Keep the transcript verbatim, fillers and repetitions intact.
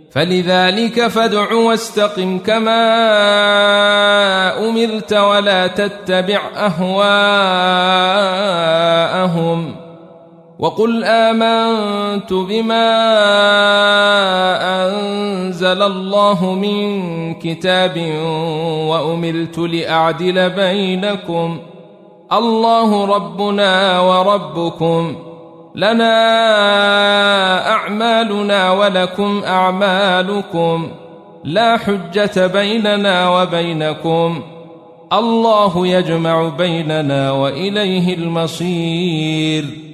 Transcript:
فلذلك فادع واستقم كما أمرت ولا تتبع أهواءهم وقل آمنت بما أنزل الله من كتاب وأمرت لأعدل بينكم الله ربنا وربكم لنا أعمالنا ولكم أعمالكم لا حجة بيننا وبينكم الله يجمع بيننا وإليه المصير